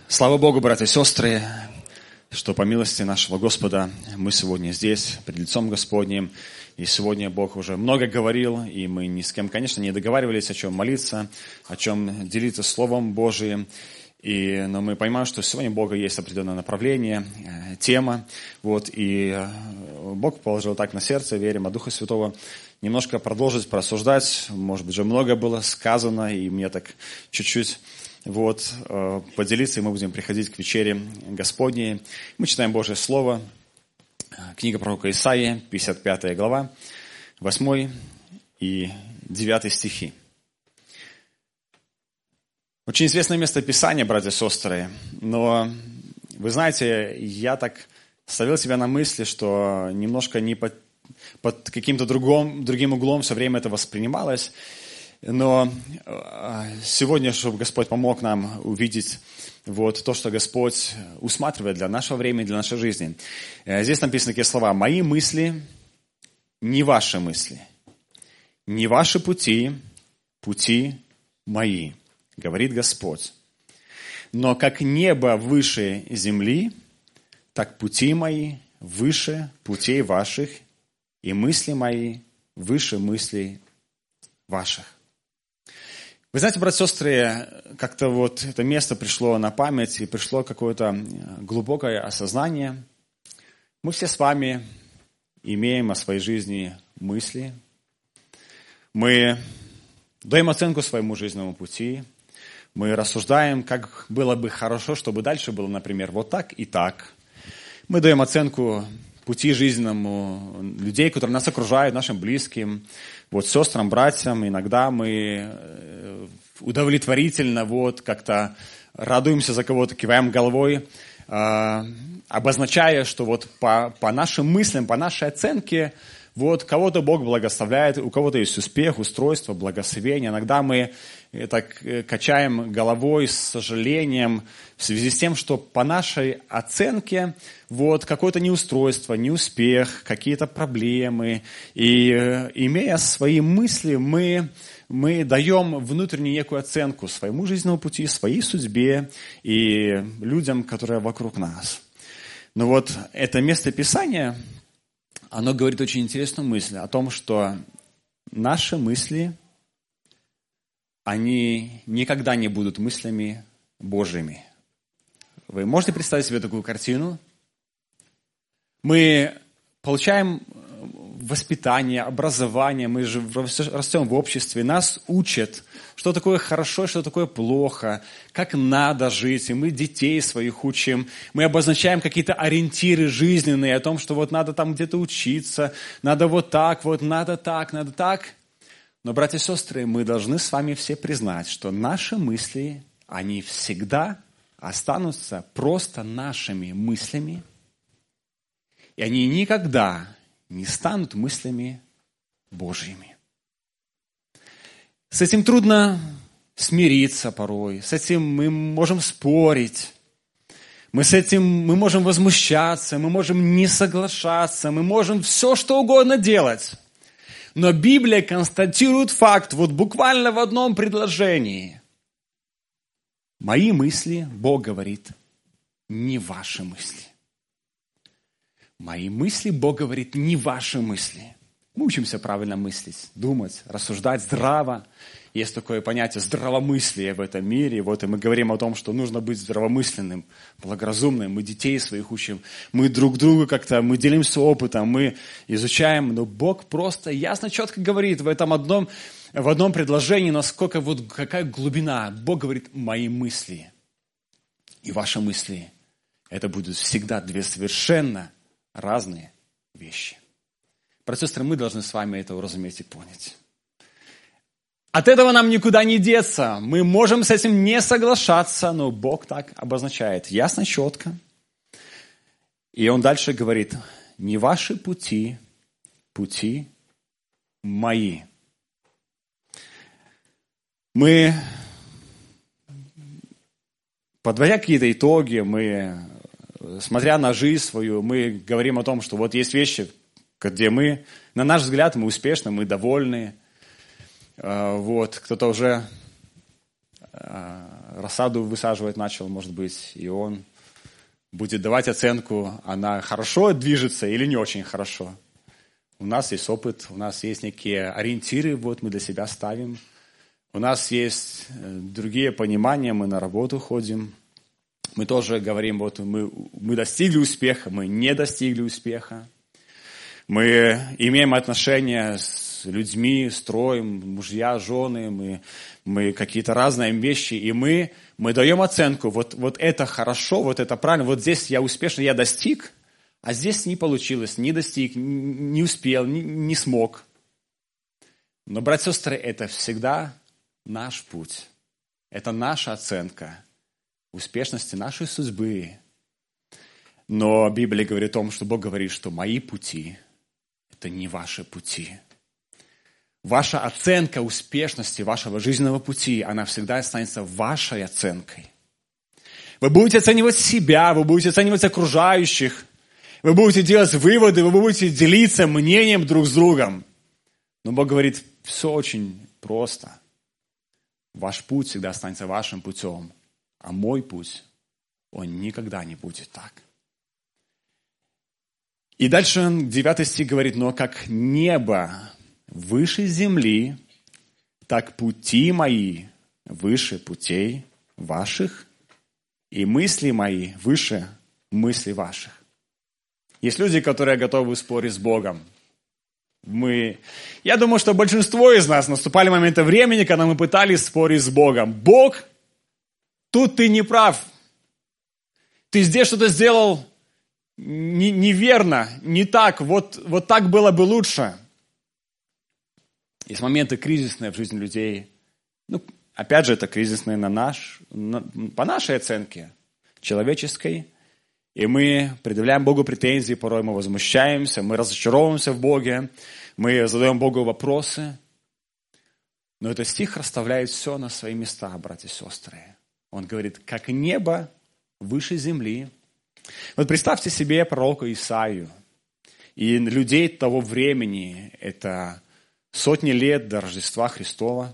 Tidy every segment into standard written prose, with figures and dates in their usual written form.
Слава Богу, братья и сестры, что по милости нашего Господа мы сегодня здесь, пред лицом Господним. И сегодня Бог уже много говорил, и мы ни с кем, конечно, не договаривались, о чем молиться, о чем делиться Словом Божиим. Но мы понимаем, что сегодня у Бога есть определенное направление, тема. И Бог положил так на сердце, верим от Духа Святого, немножко продолжить порассуждать. Может быть, уже много было сказано, и мне так чуть-чуть поделиться, и мы будем приходить к вечере Господней. Мы читаем Божье Слово, книга пророка Исаии, 55 глава, 8 и 9 стихи. Очень известное место Писания, братья и сестры, но, вы знаете, я так ставил себя на мысли, что немножко не под каким-то другим углом все время это воспринималось. Но сегодня, чтобы Господь помог нам увидеть то, что Господь усматривает для нашего времени, для нашей жизни. Здесь написаны такие слова: «Мои мысли не ваши мысли, не ваши пути, пути мои, говорит Господь. Но как небо выше земли, так пути мои выше путей ваших, и мысли мои выше мыслей ваших». Вы знаете, братья и сестры, как-то это место пришло на память, и пришло какое-то глубокое осознание. Мы все с вами имеем о своей жизни мысли. Мы даем оценку своему жизненному пути. Мы рассуждаем, как было бы хорошо, чтобы дальше было, например, вот так и так. Мы даем оценку пути жизненному людей, которые нас окружают, нашим близким, сестрам, братьям. Иногда мы удовлетворительно как-то радуемся за кого-то, киваем головой, обозначая, что по нашим мыслям, по нашей оценке, кого-то Бог благословляет, у кого-то есть успех, устройство, благословение. Иногда мы так качаем головой с сожалением в связи с тем, что по нашей оценке какое-то неустройство, неуспех, какие-то проблемы. И имея свои мысли, мы даем внутреннюю некую оценку своему жизненному пути, своей судьбе и людям, которые вокруг нас. Но это место Писания, оно говорит очень интересную мысль о том, что наши мысли, они никогда не будут мыслями Божьими. Вы можете представить себе такую картину? Мы получаем воспитание, образование, мы же растем в обществе, нас учат, что такое хорошо, что такое плохо, как надо жить, и мы детей своих учим, мы обозначаем какие-то ориентиры жизненные о том, что надо там где-то учиться, надо надо так. Но, братья и сестры, мы должны с вами все признать, что наши мысли, они всегда останутся просто нашими мыслями, и они никогда не станут мыслями Божьими. С этим трудно смириться порой, с этим мы можем спорить, мы можем возмущаться, мы можем не соглашаться, мы можем все, что угодно делать. Но Библия констатирует факт буквально в одном предложении. Мои мысли, Бог говорит, не ваши мысли. Мои мысли, Бог говорит, не ваши мысли. Мы учимся правильно мыслить, думать, рассуждать здраво. Есть такое понятие здравомыслия в этом мире. И мы говорим о том, что нужно быть здравомысленным, благоразумным. Мы детей своих учим. Мы друг другу мы делимся опытом, мы изучаем. Но Бог просто ясно, четко говорит в одном предложении, насколько какая глубина. Бог говорит, мои мысли и ваши мысли. Это будут всегда две совершенно разные вещи. Братья и сестры, мы должны с вами это уразуметь и понять. От этого нам никуда не деться. Мы можем с этим не соглашаться, но Бог так обозначает ясно, четко. И Он дальше говорит, не ваши пути, пути мои. Мы, подводя какие-то итоги, смотря на жизнь свою, мы говорим о том, что есть вещи, где мы, на наш взгляд, мы успешны, мы довольны. Кто-то уже рассаду высаживать начал, может быть, и он будет давать оценку, она хорошо движется или не очень хорошо. У нас есть опыт, у нас есть некие ориентиры, вот мы для себя ставим. У нас есть другие понимания, мы на работу ходим. Мы тоже говорим, вот мы достигли успеха, мы не достигли успеха. Мы имеем отношения с людьми, строим, мужья, жены, мы какие-то разные вещи, и мы даем оценку, вот это хорошо, вот это правильно, вот здесь я успешный, я достиг, а здесь не получилось, не достиг, не успел, не смог. Но, братья и сестры, это всегда наш путь, это наша оценка успешности нашей судьбы. Но Библия говорит о том, что Бог говорит, что мои пути – это не ваши пути. Ваша оценка успешности вашего жизненного пути, она всегда останется вашей оценкой. Вы будете оценивать себя, вы будете оценивать окружающих, вы будете делать выводы, вы будете делиться мнением друг с другом. Но Бог говорит, все очень просто. Ваш путь всегда останется вашим путем, а мой путь, он никогда не будет так. И дальше 9 стих говорит, но как небо выше земли, так пути мои выше путей ваших, и мысли мои выше мыслей ваших. Есть люди, которые готовы спорить с Богом. Я думаю, что большинство из нас наступали моменты времени, когда мы пытались спорить с Богом. Бог, тут ты не прав. Ты здесь что-то сделал неверно, не так. Вот так было бы лучше. Есть моменты кризисные в жизни людей. Опять же, это кризисные по нашей оценке человеческой. И мы предъявляем Богу претензии, порой мы возмущаемся, мы разочаровываемся в Боге, мы задаем Богу вопросы. Но этот стих расставляет все на свои места, братья и сестры. Он говорит, как небо выше земли. Вот представьте себе пророка Исаию и людей того времени, это сотни лет до Рождества Христова.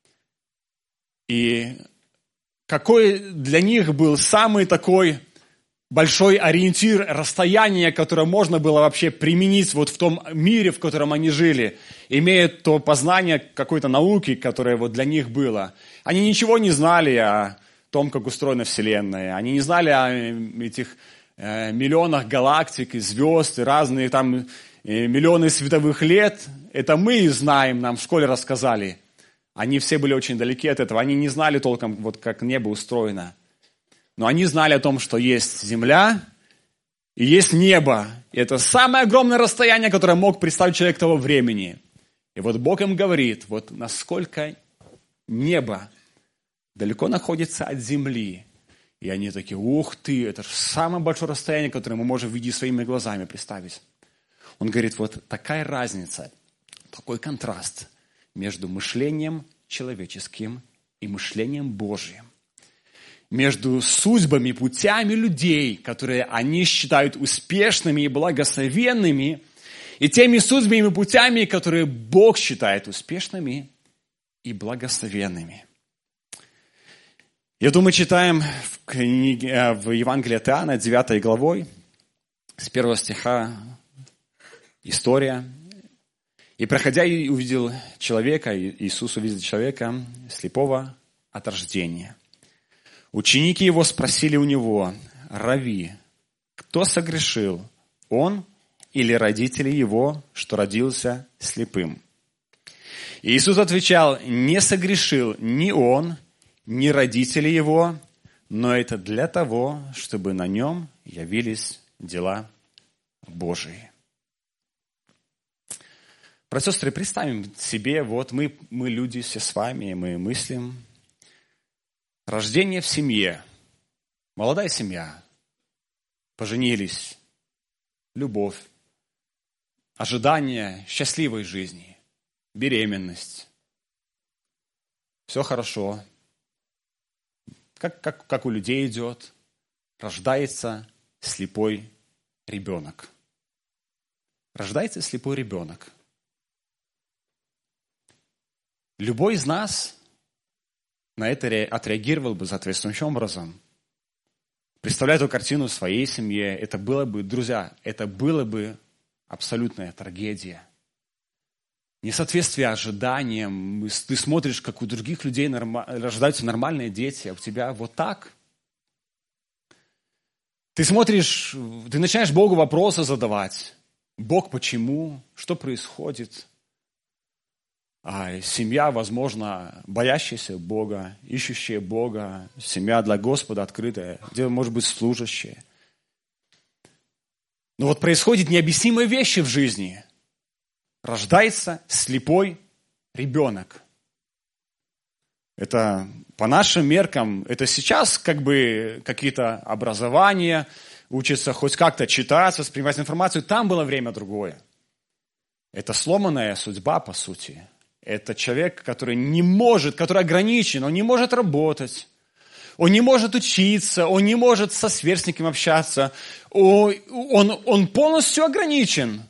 И какой для них был самый такой большой ориентир, расстояние, которое можно было вообще применить вот в том мире, в котором они жили, имея то познание какой-то науки, которое вот для них было. Они ничего не знали о том, как устроена Вселенная. Они не знали о этих миллионах галактик и звезд, и разные там миллионы световых лет. Это мы знаем, нам в школе рассказали. Они все были очень далеки от этого. Они не знали толком, вот как небо устроено. Но они знали о том, что есть земля и есть небо. И это самое огромное расстояние, которое мог представить человек того времени. И вот Бог им говорит, вот насколько небо далеко находится от земли. И они такие, ух ты, это же самое большое расстояние, которое мы можем видеть своими глазами представить. Он говорит, вот такая разница, такой контраст между мышлением человеческим и мышлением Божьим. Между судьбами, путями людей, которые они считают успешными и благословенными, и теми судьбами и путями, которые Бог считает успешными и благословенными. Я думаю, читаем в Евангелии от Иоанна, 9 главой, с 1 стиха, история. «И проходя, увидел человека, Иисус увидел человека, слепого от рождения. Ученики его спросили у него, Рави, кто согрешил, он или родители его, что родился слепым? И Иисус отвечал, не согрешил ни он, ни родители его, но это для того, чтобы на нем явились дела Божии». Братья и сестры, представим себе, вот мы люди все с вами, мы мыслим. Рождение в семье, молодая семья, поженились, любовь, ожидание счастливой жизни, беременность. Все хорошо. Как у людей идет, рождается слепой ребенок. Рождается слепой ребенок. Любой из нас на это отреагировал бы соответствующим образом. Представляя эту картину в своей семье, это было бы, друзья, это было бы абсолютная трагедия. Несоответствие ожиданиям. Ты смотришь, как у других людей рождаются нормальные дети, а у тебя вот так. Ты смотришь, ты начинаешь Богу вопросы задавать. Бог, почему? Что происходит? А семья, возможно, боящаяся Бога, ищущая Бога, семья для Господа открытая, где может быть служащие. Но вот происходят необъяснимые вещи в жизни. Рождается слепой ребенок. Это по нашим меркам, это сейчас как бы какие-то образования, учатся хоть как-то читать, воспринимать информацию. Там было время другое. Это сломанная судьба, по сути. Это человек, который не может, который ограничен, он не может работать, он не может учиться, он не может со сверстниками общаться, он полностью ограничен.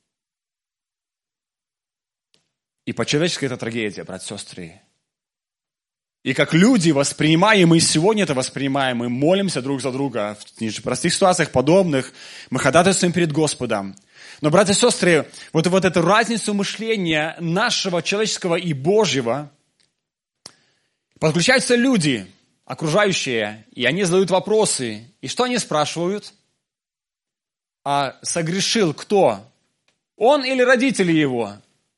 И по-человечески это трагедия, братья и сестры. И как люди воспринимаем, мы сегодня это воспринимаем, мы молимся друг за друга в простых ситуациях подобных, мы ходатайствуем перед Господом. Но, братья и сестры, вот эту разницу мышления нашего человеческого и Божьего, подключаются люди, окружающие, и они задают вопросы. И что они спрашивают? А согрешил кто? Он или родители его?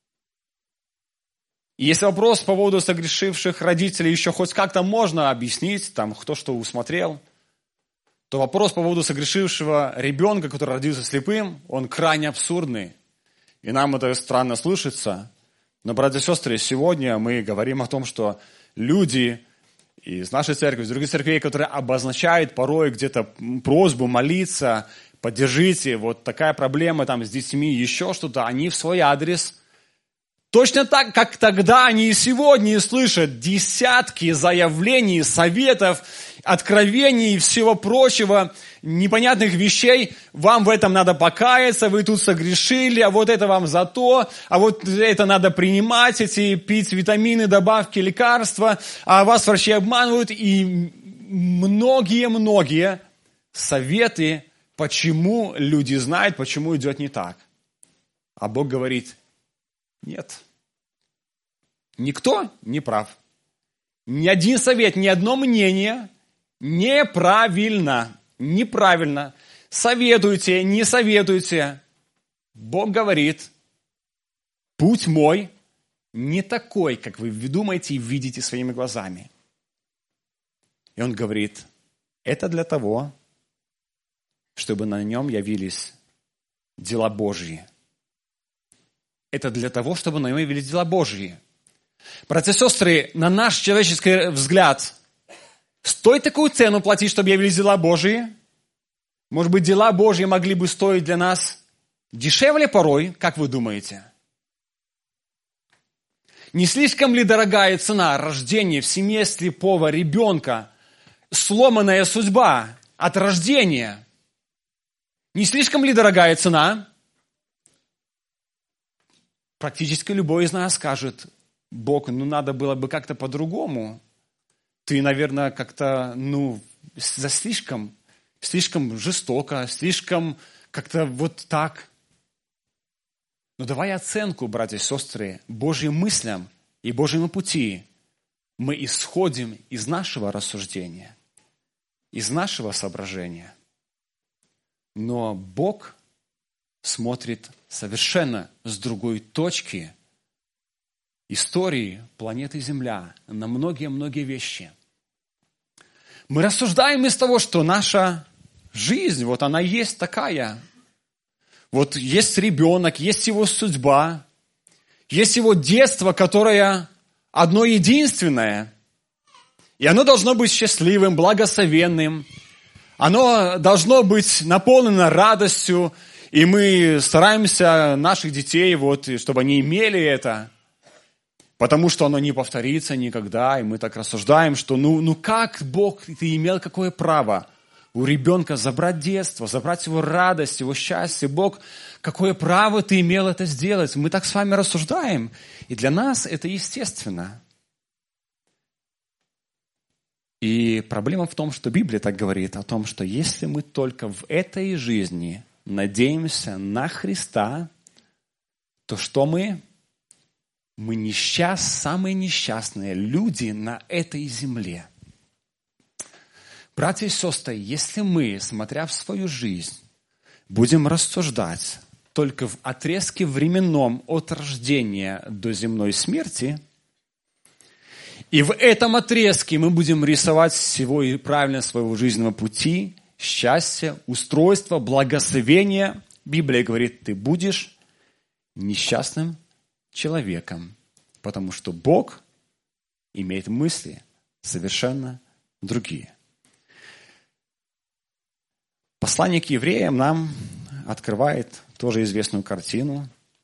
И если вопрос по поводу согрешивших родителей еще хоть как-то можно объяснить, там, кто что усмотрел, то вопрос по поводу согрешившего ребенка, который родился слепым, он крайне абсурдный. И нам это странно слышится. Но, братья и сестры, сегодня мы говорим о том, что люди из нашей церкви, из других церквей, которые обозначают порой где-то просьбу молиться, поддержите, вот такая проблема там с детьми, еще что-то, они в свой адрес точно так, как тогда они и сегодня слышат десятки заявлений, советов, откровений и всего прочего, непонятных вещей. Вам в этом надо покаяться, вы тут согрешили, а вот это вам за то, а вот это надо принимать, пить витамины, добавки, лекарства, а вас врачи обманывают. И многие советы, почему люди знают, почему идет не так. А Бог говорит: нет. Никто не прав. Ни один совет, ни одно мнение неправильно. Неправильно. Советуйте, не советуйте. Бог говорит: путь мой не такой, как вы думаете и видите своими глазами. И Он говорит: это для того, чтобы на нем явились дела Божьи. Это для того, чтобы на нем явились дела Божьи. Братья и сестры, на наш человеческий взгляд, стоит такую цену платить, чтобы явились дела Божьи? Может быть, дела Божьи могли бы стоить для нас дешевле порой, как вы думаете? Не слишком ли дорогая цена рождения в семье слепого ребенка, сломанная судьба от рождения? Не слишком ли дорогая цена? Практически любой из нас скажет: Бог, надо было бы как-то по-другому. Ты, наверное, как-то, слишком жестоко, слишком как-то вот так. Но давая оценку, братья и сестры, Божьим мыслям и Божьему пути, мы исходим из нашего рассуждения, из нашего соображения. Но Бог смотрит совершенно с другой точки истории планеты Земля на многие-многие вещи. Мы рассуждаем из того, что наша жизнь, вот она есть такая. Вот есть ребенок, есть его судьба, есть его детство, которое одно единственное. И оно должно быть счастливым, благословенным. Оно должно быть наполнено радостью. И мы стараемся наших детей, чтобы они имели это, потому что оно не повторится никогда. И мы так рассуждаем, что как Бог, ты имел какое право у ребенка забрать детство, забрать его радость, его счастье. Бог, какое право ты имел это сделать? Мы так с вами рассуждаем. И для нас это естественно. И проблема в том, что Библия так говорит о том, что если мы только в этой жизни надеемся на Христа, то что мы? Мы самые несчастные люди на этой земле. Братья и сестры, если мы, смотря в свою жизнь, будем рассуждать только в отрезке временном от рождения до земной смерти, и в этом отрезке мы будем рисовать всего и правильно своего жизненного пути, счастья, устройства, благословения, Библия говорит, ты будешь несчастным человеком, потому что Бог имеет мысли совершенно другие. Послание к евреям нам открывает тоже известную картину.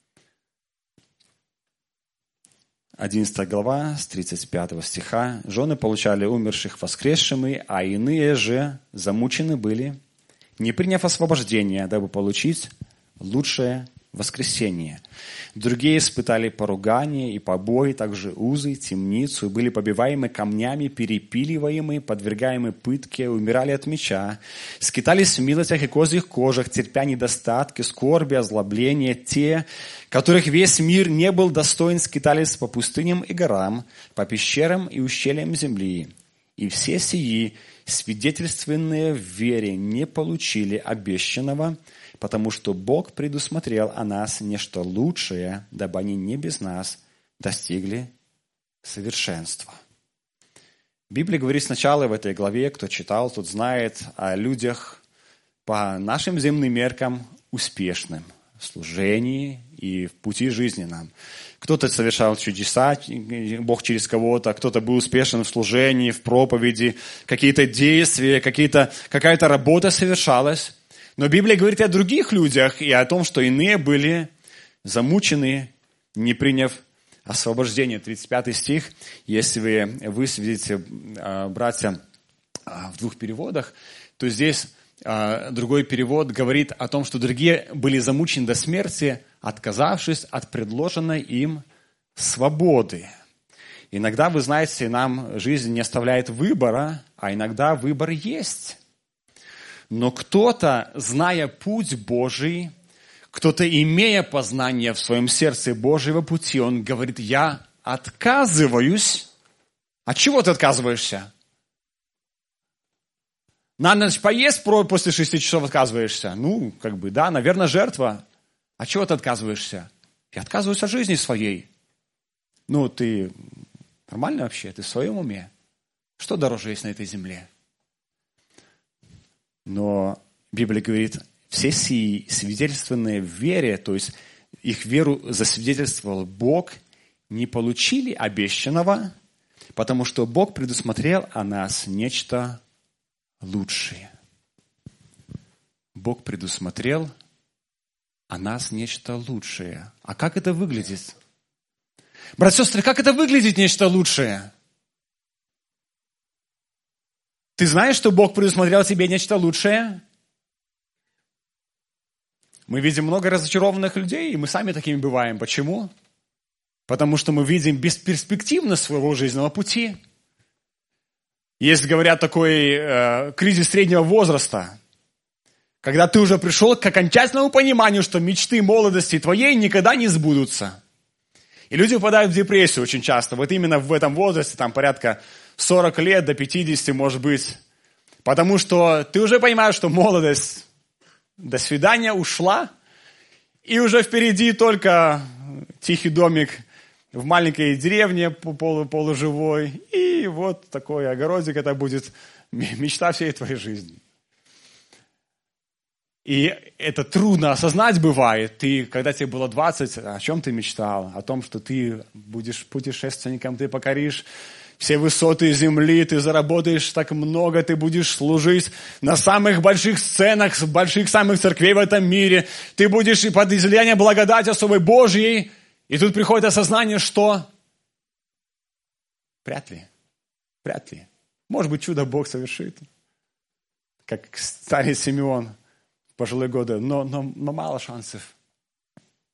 11 глава, с 35 стиха. «Жены получали умерших воскресшими, а иные же замучены были, не приняв освобождения, дабы получить лучшее воскресение. Другие испытали поругание и побои, также узы, темницу, и были побиваемы камнями, перепиливаемы, подвергаемы пытке, умирали от меча, скитались в милостях и козьих кожах, терпя недостатки, скорби, озлобления. Те, которых весь мир не был достоин, скитались по пустыням и горам, по пещерам и ущельям земли. И все сии, свидетельственные в вере, не получили обещанного, потому что Бог предусмотрел о нас нечто лучшее, дабы они не без нас достигли совершенства». Библия говорит сначала в этой главе, кто читал, тот знает о людях по нашим земным меркам успешным в служении и в пути жизненном. Кто-то совершал чудеса, Бог через кого-то, кто-то был успешен в служении, в проповеди, какие-то действия, какая-то работа совершалась. Но Библия говорит о других людях и о том, что иные были замучены, не приняв освобождение. 35 стих, если вы высветите, братья, в двух переводах, то здесь другой перевод говорит о том, что другие были замучены до смерти, отказавшись от предложенной им свободы. Иногда, вы знаете, нам жизнь не оставляет выбора, а иногда выбор есть. Но кто-то, зная путь Божий, кто-то, имея познание в своем сердце Божьего пути, он говорит, я отказываюсь. От чего ты отказываешься? На ночь поесть после 6 часов отказываешься? Да, наверное, жертва. От чего ты отказываешься? Я отказываюсь от жизни своей. Ты нормально вообще? Ты в своем уме? Что дороже есть на этой земле? Но Библия говорит, все сии свидетельственные в вере, то есть их веру засвидетельствовал Бог, не получили обещанного, потому что Бог предусмотрел о нас нечто лучшее. Бог предусмотрел о нас нечто лучшее. А как это выглядит? Братья и сестры, как это выглядит нечто лучшее? Ты знаешь, что Бог предусмотрел тебе нечто лучшее? Мы видим много разочарованных людей, и мы сами такими бываем. Почему? Потому что мы видим бесперспективность своего жизненного пути. Есть, говорят, такой кризис среднего возраста, когда ты уже пришел к окончательному пониманию, что мечты молодости твоей никогда не сбудутся. И люди впадают в депрессию очень часто. Вот именно в этом возрасте, порядка 40 лет до 50, может быть. Потому что ты уже понимаешь, что молодость до свидания ушла, и уже впереди только тихий домик в маленькой деревне полуживой, и вот такой огородик, это будет мечта всей твоей жизни. И это трудно осознать бывает. Когда тебе было 20, о чем ты мечтал? О том, что ты будешь путешественником, ты покоришь все высоты земли, ты заработаешь так много, ты будешь служить на самых больших сценах, в больших самых церквей в этом мире. Ты будешь и под излиянием благодати особой Божьей. И тут приходит осознание, что вряд ли. Может быть, чудо Бог совершит. Как старец Симеон в пожилые годы, но мало шансов.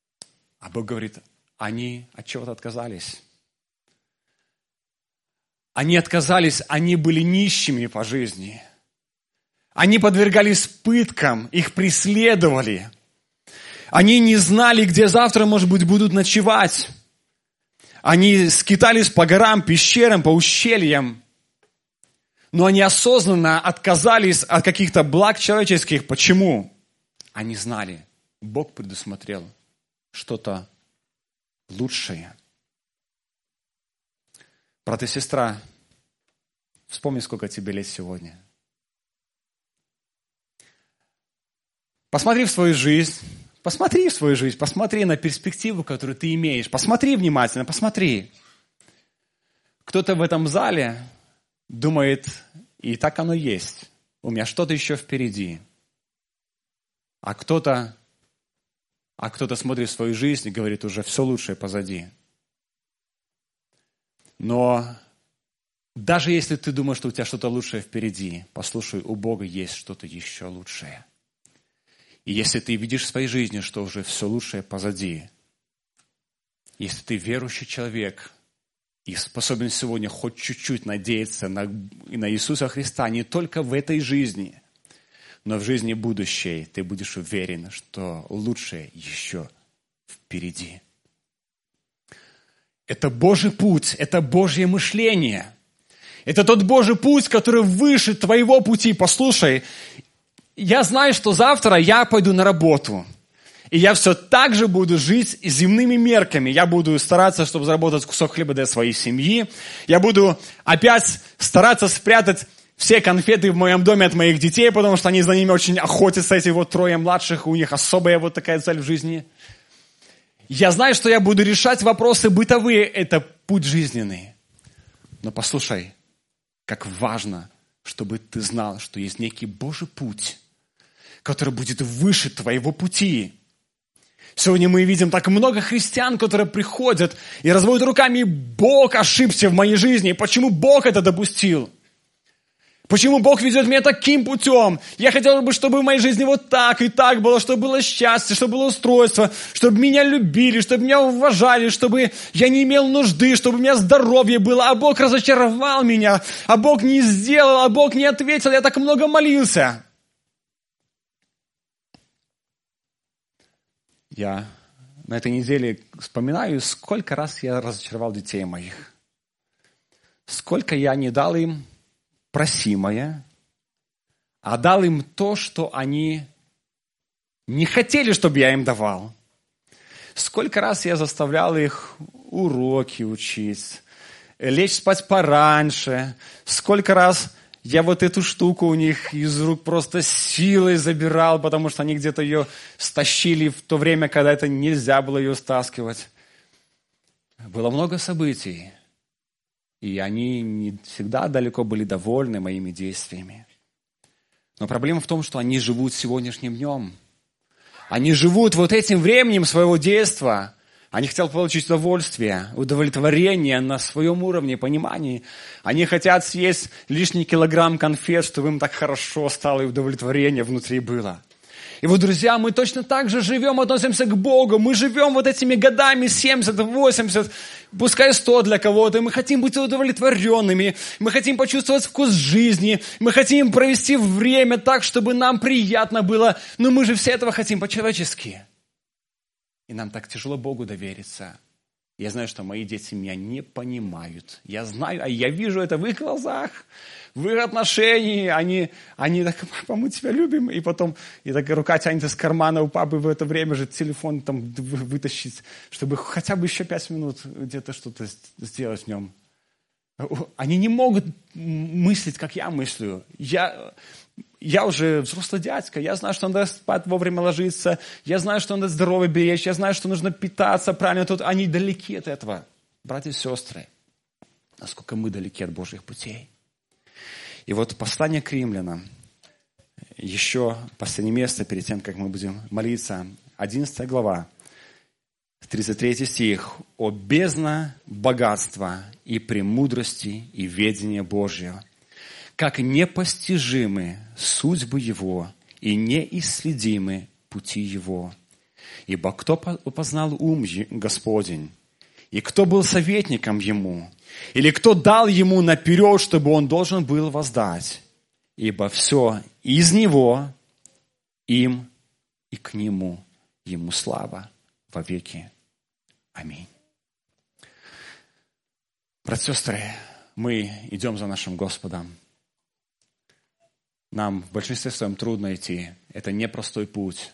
А Бог говорит, они от чего-то отказались. Они отказались, они были нищими по жизни. Они подвергались пыткам, их преследовали. Они не знали, где завтра, может быть, будут ночевать. Они скитались по горам, пещерам, по ущельям. Но они осознанно отказались от каких-то благ человеческих. Почему? Они знали, Бог предусмотрел что-то лучшее. Брат и сестра, вспомни, сколько тебе лет сегодня. Посмотри в свою жизнь, посмотри на перспективу, которую ты имеешь. Посмотри внимательно, посмотри. Кто-то в этом зале думает, и так оно есть, у меня что-то еще впереди. А кто-то смотрит в свою жизнь и говорит, уже все лучшее позади. Но даже если ты думаешь, что у тебя что-то лучшее впереди, послушай, у Бога есть что-то еще лучшее. И если ты видишь в своей жизни, что уже все лучшее позади, если ты верующий человек и способен сегодня хоть чуть-чуть надеяться на Иисуса Христа, не только в этой жизни, но в жизни будущей, ты будешь уверен, что лучшее еще впереди. Это Божий путь, это Божье мышление. Это тот Божий путь, который выше твоего пути. Послушай, я знаю, что завтра я пойду на работу. И я все так же буду жить земными мерками. Я буду стараться, чтобы заработать кусок хлеба для своей семьи. Я буду опять стараться спрятать все конфеты в моем доме от моих детей, потому что они за ними очень охотятся, эти вот трое младших, у них особая вот такая цель в жизни. Я знаю, что я буду решать вопросы бытовые, это путь жизненный. Но послушай, как важно, чтобы ты знал, что есть некий Божий путь, который будет выше твоего пути. Сегодня мы видим так много христиан, которые приходят и разводят руками, Бог ошибся в моей жизни. Почему Бог это допустил? Почему Бог ведет меня таким путем? Я хотел бы, чтобы в моей жизни вот так и так было, чтобы было счастье, чтобы было устройство, чтобы меня любили, чтобы меня уважали, чтобы я не имел нужды, чтобы у меня здоровье было, а Бог разочаровал меня, а Бог не сделал, а Бог не ответил, я так много молился. Я на этой неделе вспоминаю, сколько раз я разочаровал детей моих. Сколько я не дал им просимое, а дал им то, что они не хотели, чтобы я им давал. Сколько раз я заставлял их уроки учить, лечь спать пораньше. Сколько раз я вот эту штуку у них из рук просто силой забирал, потому что они где-то ее стащили в то время, когда это нельзя было ее стаскивать. Было много событий. И они не всегда далеко были довольны моими действиями. Но проблема в том, что они живут сегодняшним днем. Они живут вот этим временем своего детства. Они хотят получить удовлетворение на своем уровне понимания. Они хотят съесть лишний килограмм конфет, чтобы им так хорошо стало и удовлетворение внутри было. И вот, друзья, мы точно так же живем, относимся к Богу. Мы живем вот этими годами 70, 80, пускай 100 для кого-то. И мы хотим быть удовлетворенными. Мы хотим почувствовать вкус жизни. Мы хотим провести время так, чтобы нам приятно было. Но мы же все этого хотим по-человечески. И нам так тяжело Богу довериться. Я знаю, что мои дети меня не понимают. Я знаю, а я вижу это в их глазах, в их отношении. Они так, папа, мы тебя любим. И потом, и так рука тянется с кармана у папы в это время же телефон там вытащить, чтобы хотя бы еще 5 минут где-то что-то сделать в нем. Они не могут мыслить, как я мыслю. Я уже взрослый дядька, я знаю, что надо спать вовремя ложиться, я знаю, что надо здоровье беречь, я знаю, что нужно питаться правильно. Тут они далеки от этого, братья и сестры. Насколько мы далеки от Божьих путей. И вот послание к римлянам, еще последнее место перед тем, как мы будем молиться, 11 глава, 33 стих. «О бездна богатства и премудрости и ведения Божьего, как непостижимы судьбы Его и неисследимы пути Его. Ибо кто познал ум Господень, И кто был советником ему? Или кто дал ему наперед, чтобы он должен был воздать? Ибо все из него, им и к нему, ему слава во веки. Аминь. Братья и сестры, мы идем за нашим Господом. Нам в большинстве своем трудно идти. Это непростой путь.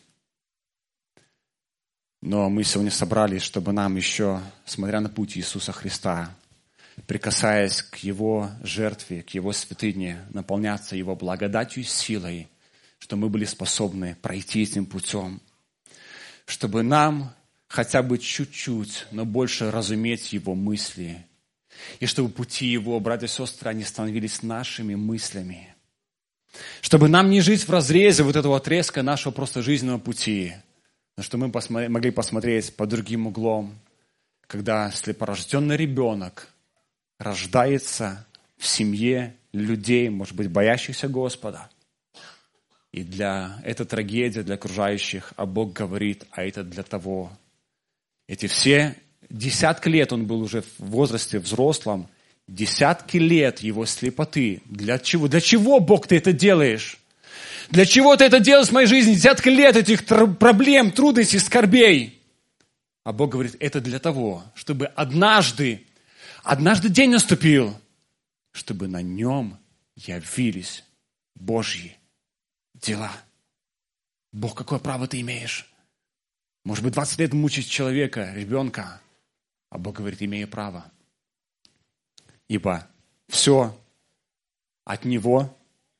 Но мы сегодня собрались, чтобы нам еще, смотря на путь Иисуса Христа, прикасаясь к Его жертве, к Его святыне, наполняться Его благодатью и силой, чтобы мы были способны пройти этим путем, чтобы нам хотя бы чуть-чуть, но больше разуметь Его мысли, и чтобы пути Его, братья и сестры, они становились нашими мыслями, чтобы нам не жить в разрезе вот этого отрезка нашего просто жизненного пути, но чтобы мы могли посмотреть под другим углом, когда слепорожденный ребенок рождается в семье людей, может быть, боящихся Господа. И это трагедия для окружающих, а Бог говорит, а это для того. Эти все десятки лет он был уже в возрасте взрослом, десятки лет его слепоты. Для чего? Для чего, Бог, ты это делаешь? Для чего ты это делаешь в моей жизни? Десятки лет этих проблем, трудностей, скорбей. А Бог говорит, это для того, чтобы однажды день наступил, чтобы на нем явились Божьи дела. Бог, какое право ты имеешь? Может быть, 20 лет мучить человека, ребенка. А Бог говорит, имею право. Ибо все от Него,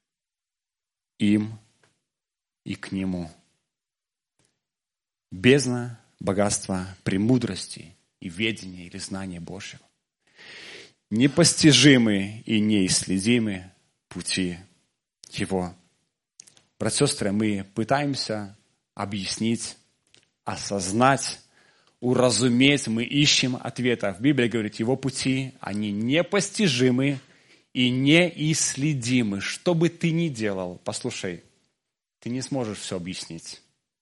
им и к Нему. Бездна, богатство, премудрости и ведения или знания Божьего. Непостижимы и неисследимы пути Его. Братья и сестры, мы пытаемся объяснить, осознать, уразуметь, мы ищем ответа. В Библии говорит, Его пути, они непостижимы и неисследимы. Что бы ты ни делал, послушай, ты не сможешь все объяснить.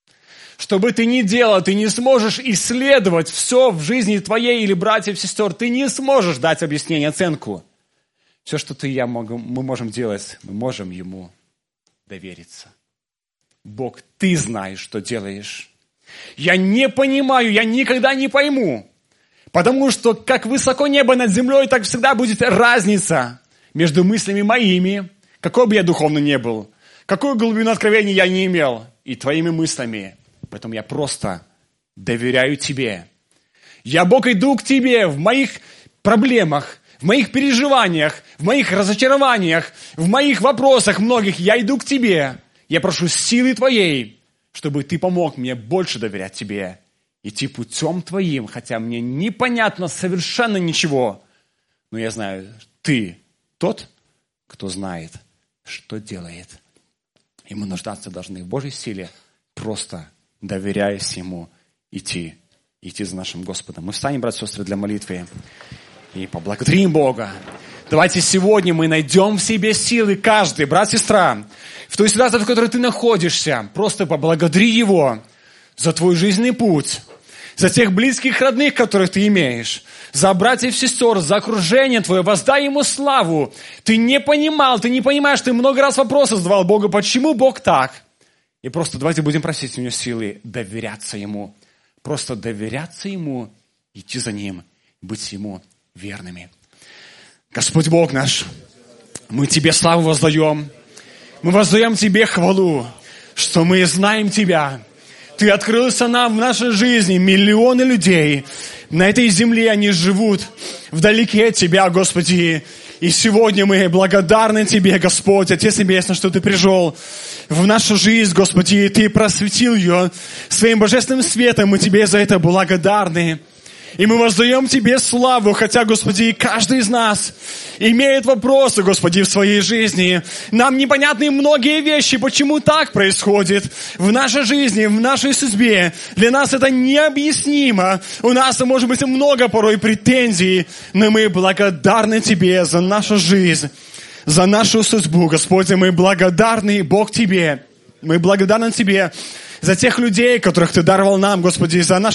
Что бы ты ни делал, ты не сможешь исследовать все в жизни твоей или братьев, сестер. Ты не сможешь дать объяснение, оценку. Все, что ты и я мы можем делать, мы можем Ему довериться. Бог, Ты знаешь, что делаешь. Я не понимаю, я никогда не пойму. Потому что как высоко небо над землей, так всегда будет разница между мыслями моими, какой бы я духовный ни был, какую глубину откровения я не имел, и твоими мыслями. Поэтому я просто доверяю Тебе. Я, Бог, иду к Тебе в моих проблемах, в моих переживаниях, в моих разочарованиях, в моих вопросах многих. Я иду к Тебе. Я прошу силы Твоей, чтобы Ты помог мне больше доверять Тебе, идти путем Твоим, хотя мне непонятно совершенно ничего. Но я знаю, Ты тот, кто знает, что делает. И мы нуждаться должны в Божьей силе, просто доверяясь Ему, идти за нашим Господом. Мы встанем, братья и сестры, для молитвы и поблагодарим Бога. Давайте сегодня мы найдем в себе силы, каждый, брат, сестра, в той ситуации, в которой ты находишься, просто поблагодари Его за твой жизненный путь, за тех близких родных, которых ты имеешь, за братьев и сестер, за окружение твое, воздай Ему славу. Ты не понимал, ты не понимаешь, ты много раз вопросы задавал Богу, почему Бог так? И просто давайте будем просить у Него силы доверяться Ему, просто доверяться Ему, идти за Ним, быть Ему верными. Господь Бог наш, мы Тебе славу воздаем, мы воздаем Тебе хвалу, что мы знаем Тебя. Ты открылся нам в нашей жизни, миллионы людей на этой земле, они живут вдалеке от Тебя, Господи. И сегодня мы благодарны Тебе, Господь, Отец Небесный, что Ты пришел в нашу жизнь, Господи, и Ты просветил ее своим божественным светом. Мы Тебе за это благодарны. И мы воздаем Тебе славу, хотя, Господи, каждый из нас имеет вопросы, Господи, в своей жизни. Нам непонятны многие вещи, почему так происходит в нашей жизни, в нашей судьбе. Для нас это необъяснимо. У нас может быть много порой претензий, но мы благодарны Тебе за нашу жизнь, за нашу судьбу. Господи, мы благодарны, Бог, Тебе. Мы благодарны Тебе за тех людей, которых Ты даровал нам, Господи, за наших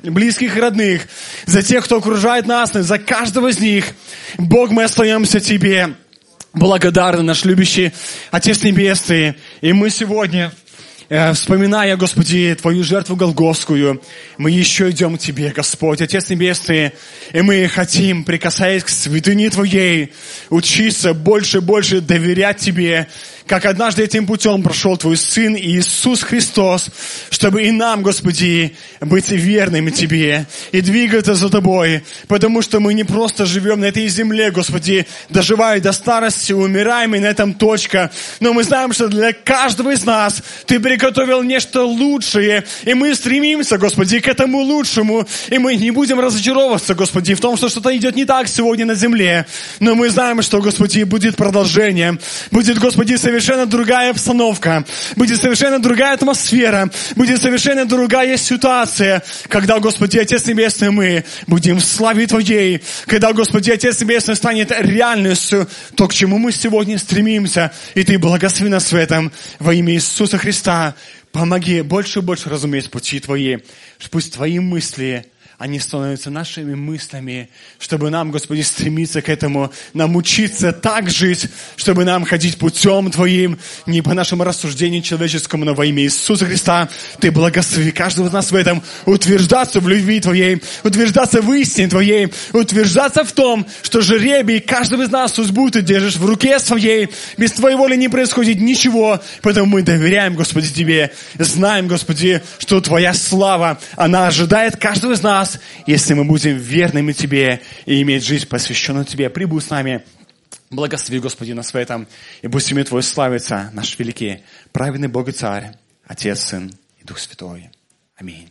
близких и родных, за тех, кто окружает нас, за каждого из них. Бог, мы остаемся Тебе благодарны, наш любящий Отец Небесный. И мы сегодня, вспоминая, Господи, Твою жертву Голгофскую, мы еще идем к Тебе, Господь, Отец Небесный, и мы хотим, прикасаясь к святыне Твоей, учиться больше и больше доверять Тебе, как однажды этим путем прошел Твой Сын Иисус Христос, чтобы и нам, Господи, быть верными Тебе и двигаться за Тобой, потому что мы не просто живем на этой земле, Господи, доживая до старости, умираем, и на этом точка, но мы знаем, что для каждого из нас Ты приготовил нечто лучшее, и мы стремимся, Господи, к этому лучшему, и мы не будем разочаровываться, Господи, в том, что что-то идет не так сегодня на земле, но мы знаем, что, Господи, будет продолжение, будет, Господи, совершенно другая обстановка, будет совершенно другая атмосфера, будет совершенно другая ситуация, когда, Господи, Отец Небесный, мы будем в славе Твоей, когда, Господи, Отец Небесный, станет реальностью то, к чему мы сегодня стремимся, и Ты благослови нас в этом во имя Иисуса Христа. Помоги больше и больше разуметь пути Твои, пусть Твои мысли, они становятся нашими мыслями, чтобы нам, Господи, стремиться к этому, нам учиться так жить, чтобы нам ходить путем Твоим, не по нашему рассуждению человеческому, но во имя Иисуса Христа. Ты благослови каждого из нас в этом, утверждаться в любви Твоей, утверждаться в истине Твоей, утверждаться в том, что жребий каждого из нас судьбу Ты держишь в руке Своей, без Твоей воли не происходит ничего, поэтому мы доверяем, Господи, Тебе, знаем, Господи, что Твоя слава, она ожидает каждого из нас, если мы будем верными Тебе и иметь жизнь, посвященную Тебе. Прибудь с нами. Благослови, Господи, нас в этом. И пусть имя Твое славится, наш великий, праведный Бог и Царь, Отец, Сын и Дух Святой. Аминь.